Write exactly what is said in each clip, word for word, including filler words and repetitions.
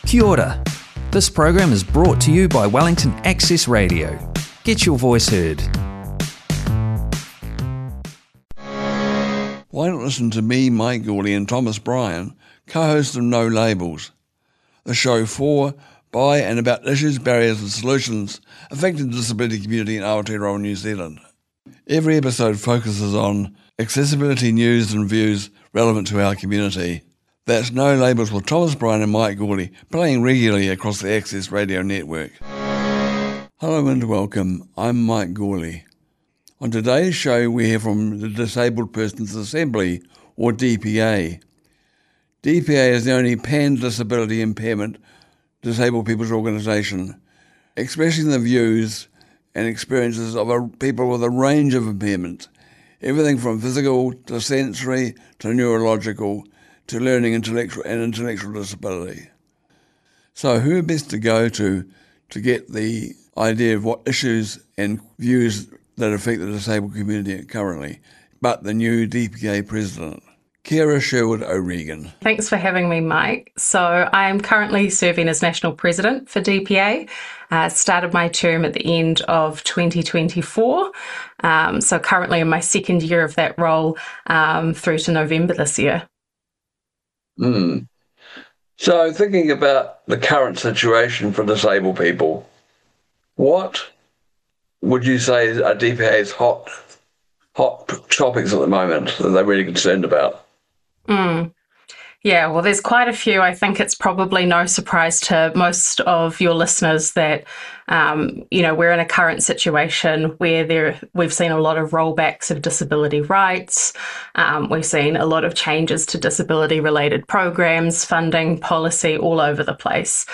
Kia ora. This program is brought to you by Wellington Access Radio. Get your voice heard. Why not listen to me, Mike Gourley and Thomas Bryan, co-hosts of No Labels, the show for, by and about issues, barriers and solutions affecting the disability community in Aotearoa, New Zealand. Every episode focuses on accessibility news and views relevant to our community. That's No Labels with Thomas Bryan and Mike Gourley, playing regularly across the Access Radio network. Hello and welcome, I'm Mike Gourley. On today's show we hear from the Disabled Persons Assembly, or D P A. D P A is the only pan-disability impairment disabled people's organisation, expressing the views and experiences of a, people with a range of impairments, everything from physical to sensory to neurological to learning intellectual and intellectual disability. So who best to go to to get the idea of what issues and views that affect the disabled community currently, but the new D P A president, Ciara Sherwood O'Regan. Thanks for having me, Mike. So I am currently serving as National President for D P A. Uh, started my term at the end of twenty twenty-four. Um, so currently in my second year of that role um, through to November this year. Mm. So thinking about the current situation for disabled people, what would you say are D P A's hot, hot topics at the moment that they're really concerned about? Mm. Yeah, well, there's quite a few. I think it's probably no surprise to most of your listeners that, um, you know, we're in a current situation where there we've seen a lot of rollbacks of disability rights. Um, we've seen a lot of changes to disability-related programs, funding, policy all over the place.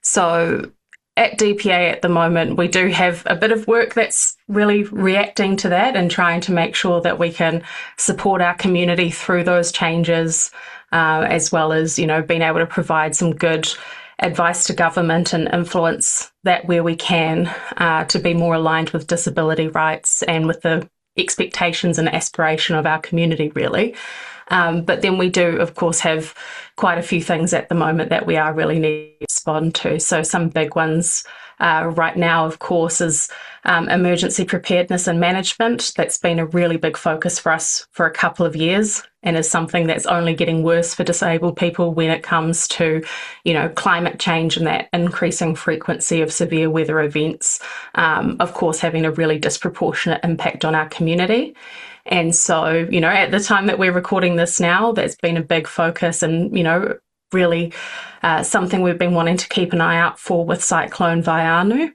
So at D P A at the moment, we do have a bit of work that's really reacting to that and trying to make sure that we can support our community through those changes, uh, as well as, you know, being able to provide some good advice to government and influence that where we can uh, to be more aligned with disability rights and with the expectations and aspiration of our community, really. Um, but then we do, of course, have quite a few things at the moment that we are really needing to respond to. So some big ones uh, right now, of course, is um, emergency preparedness and management. That's been a really big focus for us for a couple of years and is something that's only getting worse for disabled people when it comes to, you know, climate change and that increasing frequency of severe weather events, um, of course, having a really disproportionate impact on our community. And so, you know, at the time that we're recording this now, that's been a big focus and, you know, really uh, something we've been wanting to keep an eye out for with Cyclone Vaianu.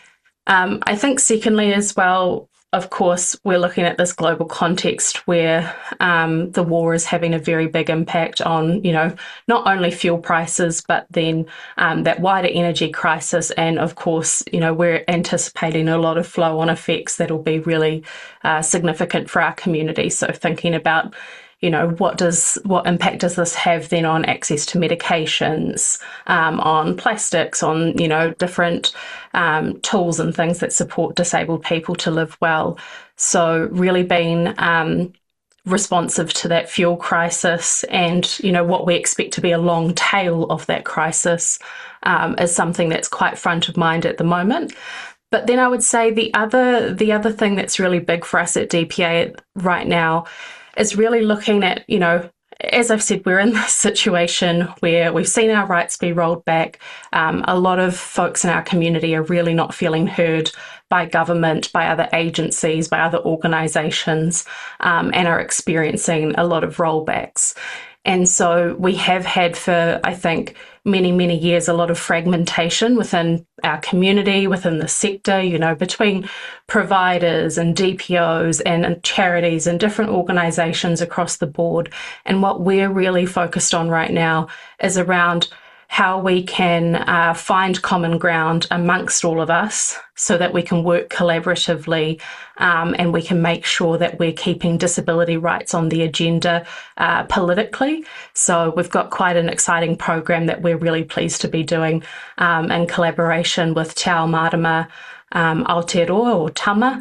Um, I think secondly as well, of course, we're looking at this global context where um, the war is having a very big impact on, you know, not only fuel prices, but then um, that wider energy crisis. And of course, you know, we're anticipating a lot of flow-on effects that'll be really uh, significant for our community. So thinking about, you know, what does what impact does this have then on access to medications, um, on plastics, on, you know, different um, tools and things that support disabled people to live well. So really being um, responsive to that fuel crisis and, you know, what we expect to be a long tail of that crisis um, is something that's quite front of mind at the moment. But then I would say the other the other thing that's really big for us at D P A right now is really looking at, you know, as I've said, we're in this situation where we've seen our rights be rolled back. Um, a lot of folks in our community are really not feeling heard by government, by other agencies, by other organisations, um, and are experiencing a lot of rollbacks. And so we have had for, I think, many, many years, a lot of fragmentation within our community, within the sector, you know, between providers and D P Os and, and charities and different organisations across the board. And what we're really focused on right now is around how we can uh, find common ground amongst all of us so that we can work collaboratively um, and we can make sure that we're keeping disability rights on the agenda uh, politically. So we've got quite an exciting program that we're really pleased to be doing um, in collaboration with Te Ao Marama um, Aotearoa or Tama,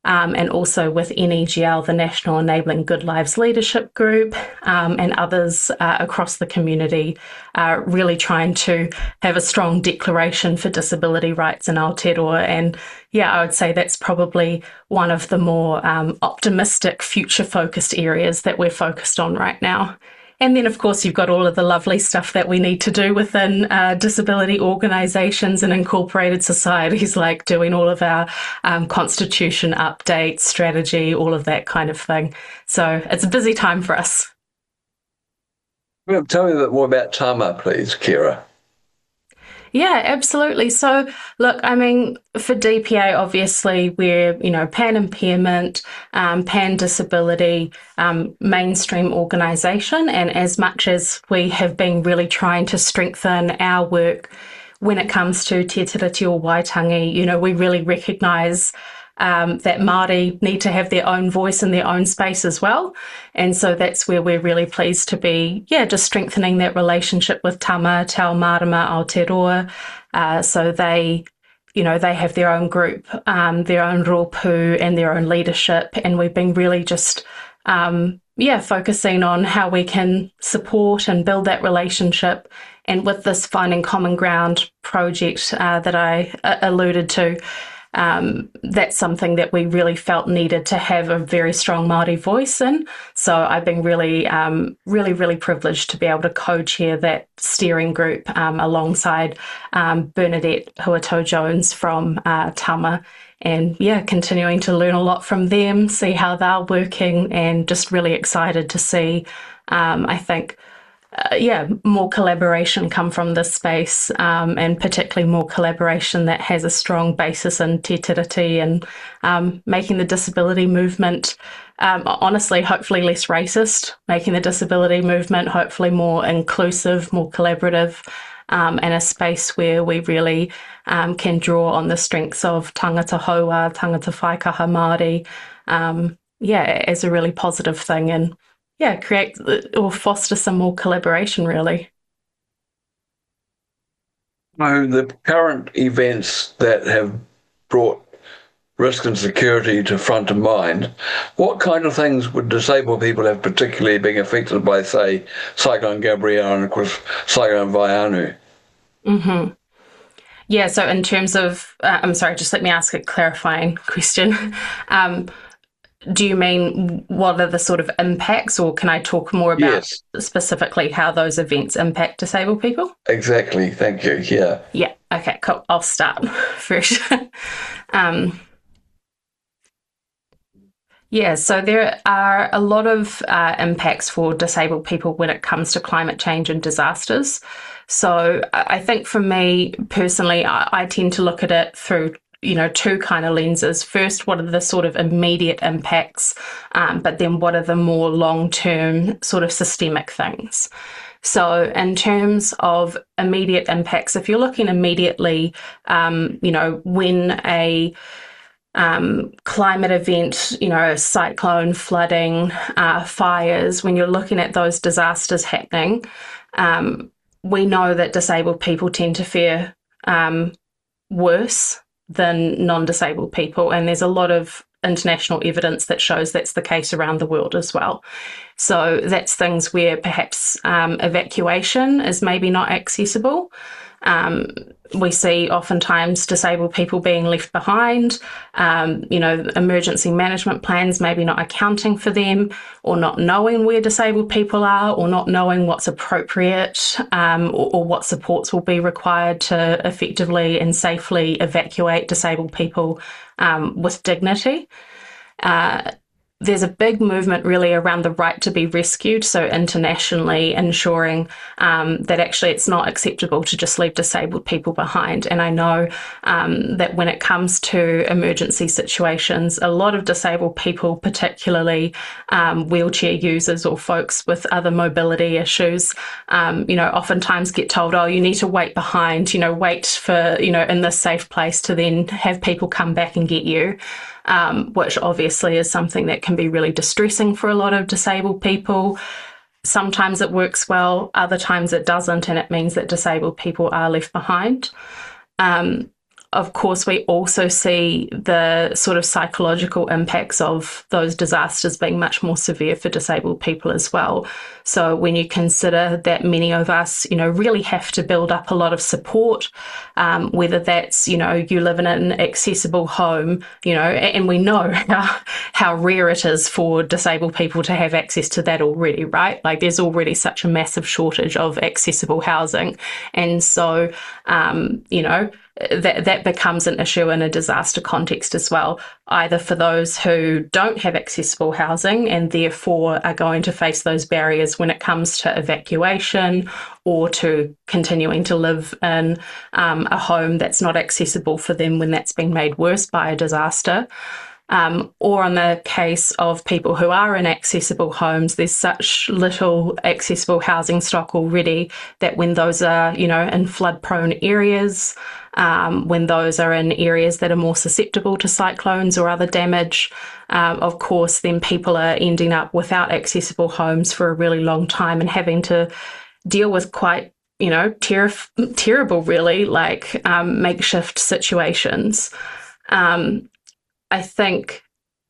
um, and also with N E G L, the National Enabling Good Lives Leadership Group, um, and others uh, across the community, uh, really trying to have a strong declaration for disability rights in Aotearoa. And yeah, I would say that's probably one of the more um, optimistic, future-focused areas that we're focused on right now. And then, of course, you've got all of the lovely stuff that we need to do within uh, disability organisations and incorporated societies, like doing all of our um, constitution updates, strategy, all of that kind of thing. So it's a busy time for us. Well, tell me a bit more about Tama, please, Kira. Yeah, absolutely. So, look, I mean, for D P A, obviously, we're, you know, pan impairment, um, pan disability, um, mainstream organisation. And as much as we have been really trying to strengthen our work when it comes to Te Tiriti o Waitangi, you know, we really recognise Um, that Māori need to have their own voice in their own space as well. And so that's where we're really pleased to be, yeah, just strengthening that relationship with Tama, Te Ao Marama, Aotearoa. Uh, so they, you know, they have their own group, um, their own rōpū and their own leadership. And we've been really just, um, yeah, focusing on how we can support and build that relationship. And with this Finding Common Ground project uh, that I uh, alluded to, Um, that's something that we really felt needed to have a very strong Māori voice in. So I've been really, um, really, really privileged to be able to co-chair that steering group um, alongside um, Bernadette Huato-Jones from uh, Tama. And yeah, continuing to learn a lot from them, see how they're working, and just really excited to see, um, I think, Uh, yeah, more collaboration come from this space, um, and particularly more collaboration that has a strong basis in te tiriti and um, making the disability movement, um, honestly, hopefully less racist, making the disability movement hopefully more inclusive, more collaborative, um, and a space where we really um, can draw on the strengths of tangata haua, tangata whaikaha Māori, um, yeah, as a really positive thing. And yeah, create or foster some more collaboration, really. So the current events that have brought risk and security to front of mind, what kind of things would disabled people have particularly been affected by, say, Cyclone Gabrielle and, of course, Cyclone Vaianu? Mm-hmm. Yeah, so in terms of, uh, I'm sorry, just let me ask a clarifying question. um, Do you mean what are the sort of impacts, or can I talk more about yes. specifically how those events impact disabled people? Exactly. Thank you. Yeah. Yeah. Okay, cool. I'll start first. um, yeah, so there are a lot of uh, impacts for disabled people when it comes to climate change and disasters. So I think for me personally, I, I tend to look at it through you know, two kind of lenses. First, what are the sort of immediate impacts, um, but then what are the more long-term sort of systemic things? So in terms of immediate impacts, if you're looking immediately, um, you know, when a um, climate event, you know, cyclone, flooding, uh, fires, when you're looking at those disasters happening, um, we know that disabled people tend to fare um, worse than non-disabled people, and there's a lot of international evidence that shows that's the case around the world as well. So that's things where perhaps um, evacuation is maybe not accessible. Um, we see oftentimes disabled people being left behind, um, you know, emergency management plans maybe not accounting for them, or not knowing where disabled people are, or not knowing what's appropriate, um, or, or what supports will be required to effectively and safely evacuate disabled people um, with dignity. Uh, There's a big movement really around the right to be rescued, so internationally ensuring um, that actually it's not acceptable to just leave disabled people behind. And I know um, that when it comes to emergency situations, a lot of disabled people, particularly um, wheelchair users or folks with other mobility issues, um, you know, oftentimes get told, oh, you need to wait behind, you know, wait for, you know, in this safe place to then have people come back and get you. Um, which obviously is something that can be really distressing for a lot of disabled people. Sometimes it works well, other times it doesn't, and it means that disabled people are left behind. Um, of course, we also see the sort of psychological impacts of those disasters being much more severe for disabled people as well. So when you consider that many of us, you know, really have to build up a lot of support, um, whether that's, you know, you live in an accessible home, you know, and we know how, how rare it is for disabled people to have access to that already, right? Like there's already such a massive shortage of accessible housing. And so, um, you know, that that becomes an issue in a disaster context as well, either for those who don't have accessible housing and therefore are going to face those barriers when it comes to evacuation or to continuing to live in um, a home that's not accessible for them when that's been made worse by a disaster. Um, or in the case of people who are in accessible homes, there's such little accessible housing stock already that when those are, you know, in flood-prone areas, um, when those are in areas that are more susceptible to cyclones or other damage, um, of course, then people are ending up without accessible homes for a really long time and having to deal with quite, you know, ter- terrible, really, like um, makeshift situations. Um, I think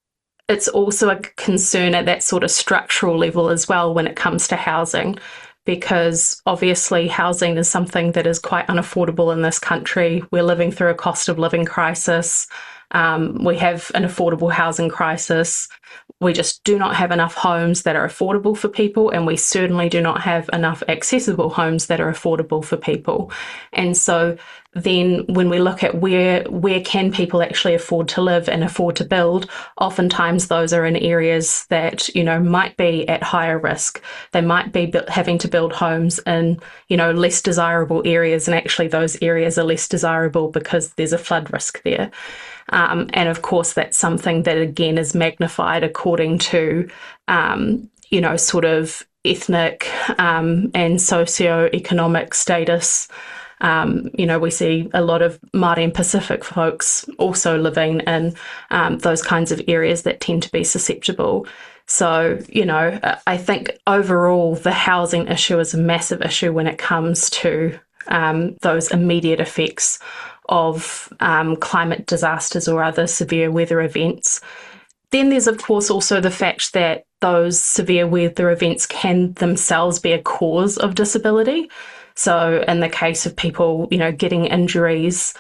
it's also a concern at that sort of structural level as well when it comes to housing, because obviously housing is something that is quite unaffordable in this country. We're living through a cost of living crisis. Um, we have an affordable housing crisis. We just do not have enough homes that are affordable for people, and we certainly do not have enough accessible homes that are affordable for people. And so then when we look at where where can people actually afford to live and afford to build, oftentimes those are in areas that, you know, might be at higher risk. They might be having to build homes in, you know, less desirable areas, and actually those areas are less desirable because there's a flood risk there. Um, and of course, that's something that, again, is magnified according to, um, you know, sort of ethnic um, and socio-economic status. Um, you know, we see a lot of Māori and Pacific folks also living in um, those kinds of areas that tend to be susceptible. So, you know, I think overall the housing issue is a massive issue when it comes to um, those immediate effects of um, climate disasters or other severe weather events. Then there's, of course, also the fact that those severe weather events can themselves be a cause of disability. So in the case of people, you know, getting injuries,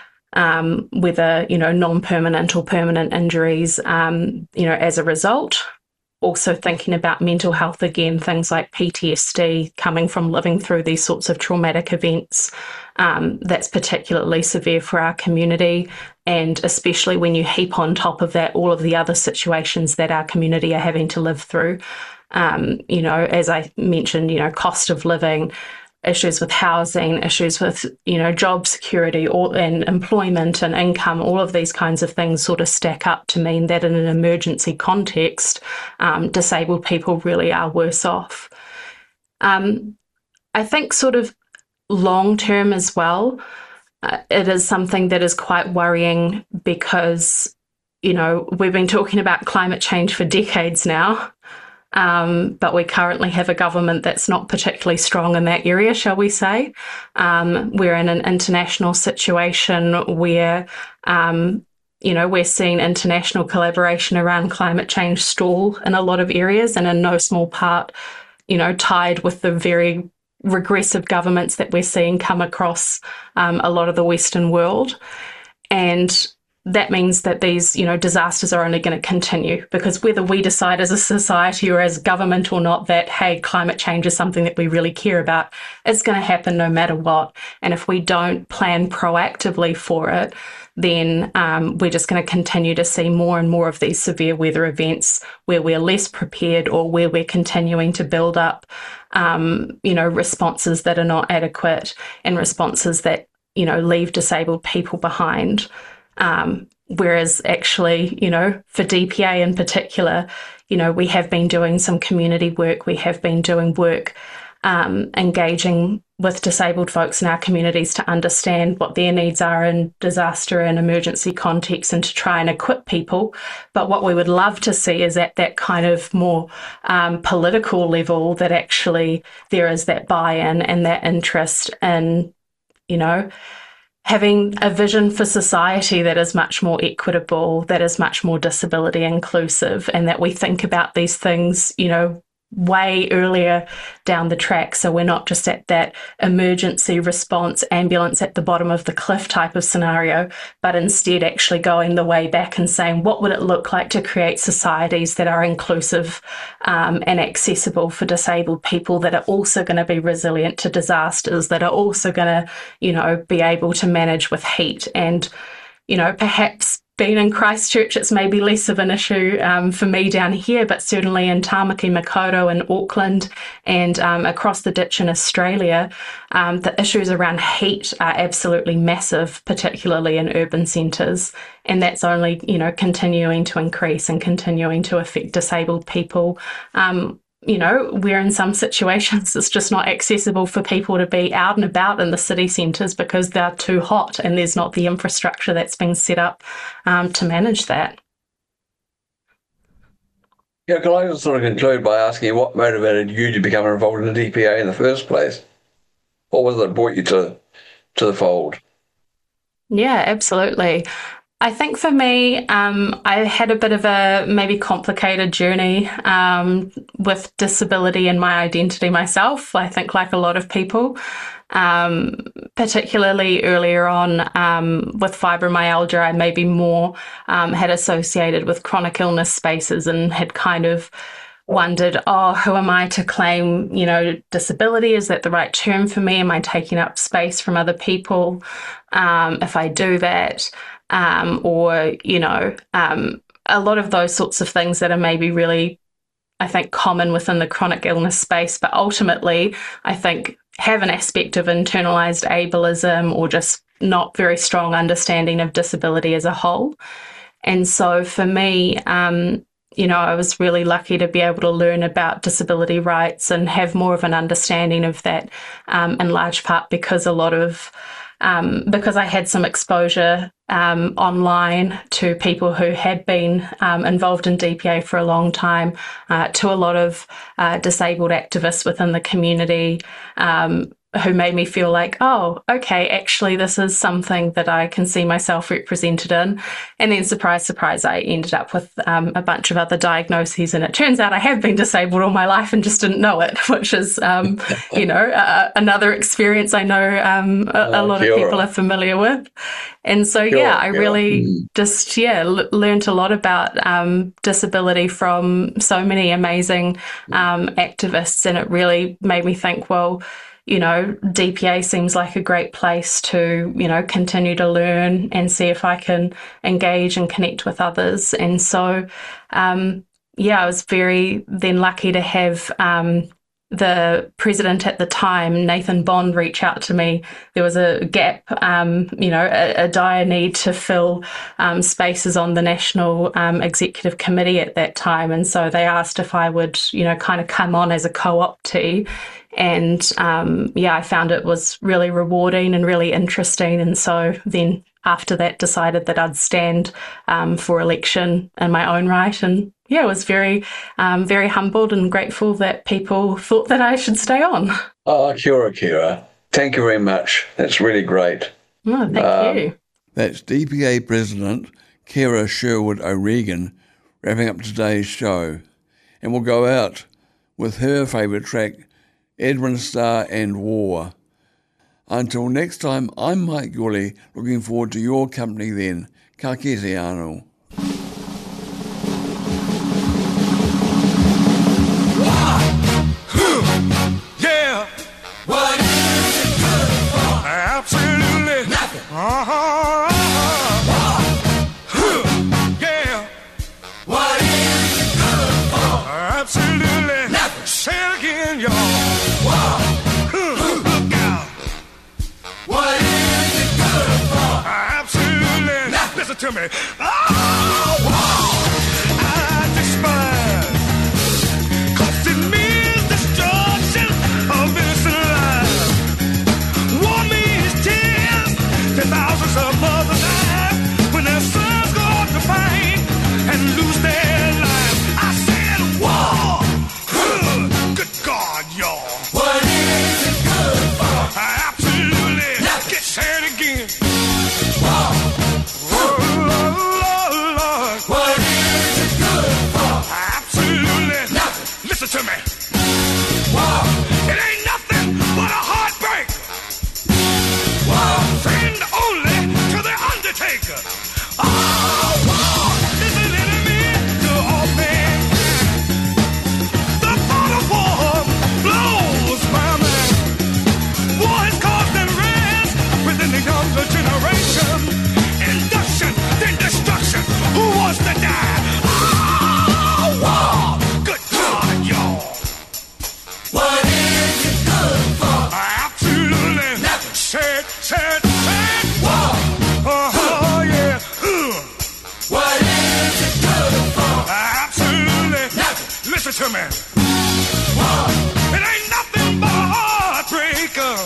um, whether, you know, non-permanent or permanent injuries, um, you know, as a result. Also thinking about mental health again, things like P T S D coming from living through these sorts of traumatic events. Um, that's particularly severe for our community, and especially when you heap on top of that all of the other situations that our community are having to live through. Um, you know, as I mentioned, you know, cost of living, issues with housing, issues with, you know, job security or, and employment and income, all of these kinds of things sort of stack up to mean that in an emergency context, um, disabled people really are worse off. Um, I think sort of long term as well, uh, it is something that is quite worrying because, you know, we've been talking about climate change for decades now. Um, but we currently have a government that's not particularly strong in that area, shall we say. Um, we're in an international situation where, um, you know, we're seeing international collaboration around climate change stall in a lot of areas, and in no small part, you know, tied with the very regressive governments that we're seeing come across um, a lot of the Western world. And that means that these, you know, disasters are only going to continue, because whether we decide as a society or as government or not that, hey, climate change is something that we really care about, it's going to happen no matter what. And if we don't plan proactively for it, then um, we're just going to continue to see more and more of these severe weather events where we're less prepared, or where we're continuing to build up, um, you know, responses that are not adequate, and responses that, you know, leave disabled people behind. Um, whereas actually, you know, for D P A in particular, you know, we have been doing some community work. We have been doing work um, engaging with disabled folks in our communities to understand what their needs are in disaster and emergency contexts, and to try and equip people. But what we would love to see is at that kind of more um, political level, that actually there is that buy-in and that interest in, you know, having a vision for society that is much more equitable, that is much more disability inclusive, and that we think about these things, you know, way earlier down the track. So we're not just at that emergency response ambulance at the bottom of the cliff type of scenario, but instead actually going the way back and saying, what would it look like to create societies that are inclusive um, and accessible for disabled people, that are also going to be resilient to disasters, that are also going to, you know, be able to manage with heat. And, you know, perhaps being in Christchurch, it's maybe less of an issue um, for me down here, but certainly in Tamaki Makaurau in Auckland and um, across the ditch in Australia, um, the issues around heat are absolutely massive, particularly in urban centres. And that's only, you know, continuing to increase and continuing to affect disabled people. Um, you know, where in some situations it's just not accessible for people to be out and about in the city centres because they're too hot and there's not the infrastructure that's been set up um, to manage that. Yeah, can I just sort of conclude by asking you what motivated you to become involved in the D P A in the first place? What was it that brought you to, to the fold? Yeah, absolutely. I think for me, um, I had a bit of a maybe complicated journey um, with disability and my identity myself. I think like a lot of people, um, particularly earlier on um, with fibromyalgia, I maybe more um, had associated with chronic illness spaces and had kind of wondered, oh, who am I to claim, you know, disability? Is that the right term for me? Am I taking up space from other people um, if I do that? Um, or, you know, um, a lot of those sorts of things that are maybe really, I think, common within the chronic illness space, but ultimately, I think, have an aspect of internalized ableism or just not very strong understanding of disability as a whole. And so for me, um, you know, I was really lucky to be able to learn about disability rights and have more of an understanding of that, um, in large part because a lot of Um, because I had some exposure um, online to people who had been um, involved in D P A for a long time, uh, to a lot of uh, disabled activists within the community um, who made me feel like, oh, okay, actually this is something that I can see myself represented in. And then surprise, surprise, I ended up with um, a bunch of other diagnoses, and it turns out I have been disabled all my life and just didn't know it, which is, um, you know, uh, another experience I know um, a, a lot of people are familiar with. And so, yeah, I really just, yeah, l- learned a lot about um, disability from so many amazing um, activists, and it really made me think, well, you know, D P A seems like a great place to, you know, continue to learn and see if I can engage and connect with others. And so, um, yeah, I was very then lucky to have um, the president at the time, Nathan Bond, reach out to me. There was a gap, um, you know, a, a dire need to fill um, spaces on the National um, Executive Committee at that time. And so they asked if I would, you know, kind of come on as a co-optee. And um, yeah, I found it was really rewarding and really interesting. And so then after that, decided that I'd stand um, for election in my own right. And yeah, I was very, um, very humbled and grateful that people thought that I should stay on. Oh, kia ora, kia ora. Thank you very much. That's really great. Oh, thank um, you. That's D P A President Kira Sherwood O'Regan wrapping up today's show. And we'll go out with her favourite track, Edwin Starr and War. Until next time, I'm Mike Gourley, looking forward to your company then. Ka kite anō. Yeah. What is it good for? Absolutely nothing. Uh-huh. Uh-huh. Yeah. What is it good for? Absolutely nothing. Say it again, y'all. Look out. What is it good for? Absolutely nothing. Listen to me. Oh, wow. I despise. Cause it means destruction of innocent lives. War means tears to thousands of mothers die when their sons go off to fight and lose their lives. I said war. Good God, y'all. What is it good for? Absolutely. Get said again. me. It ain't nothing but a heartbreaker.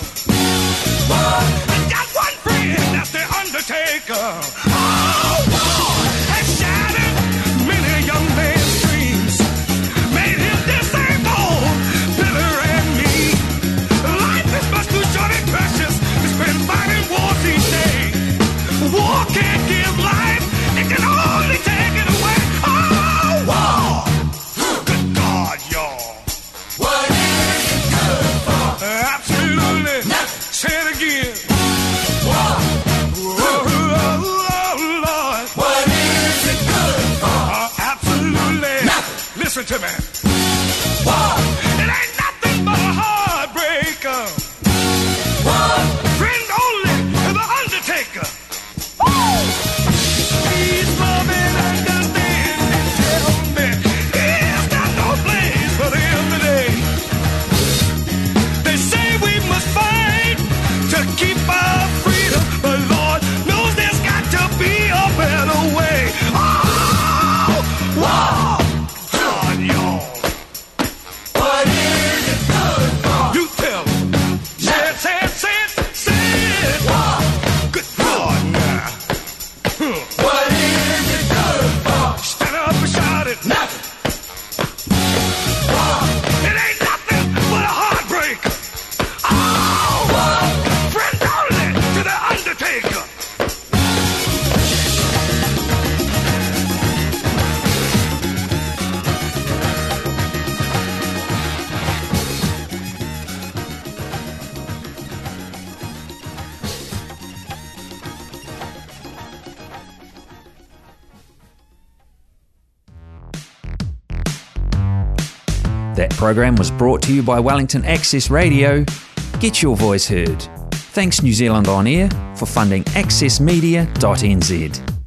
I got one friend, that's the Undertaker. Oh, has shattered many young men's dreams, made him disabled, bitter and mean. Life is much too short and precious to spend fighting wars each day. War can't give life, it can only take it away. Oh, war! Good God, y'all. What is it good for? Absolutely. Say it again. War. Oh, oh, oh, Lord. What is it good for? Uh, absolutely. Nothing. Listen to me. War. It ain't nothing but a heartbreaker. War. Friend only to the Undertaker. Woo! He's loving, understanding, tell me he's got no place for them today. They say we must fight to keep our freedom, but Lord knows there's got to be a better way. Oh, wow, God, y'all. What is it good for? You tell me. Say it, say it, say it, say it. War. Good God, now. Huh. What is it good for? Stand up and shout it. Nothing. War. It ain't nothing but a heartbreaker. Oh, friend only to the Undertaker. That program was brought to you by Wellington Access Radio. Get your voice heard. Thanks New Zealand On Air for funding access media dot n z.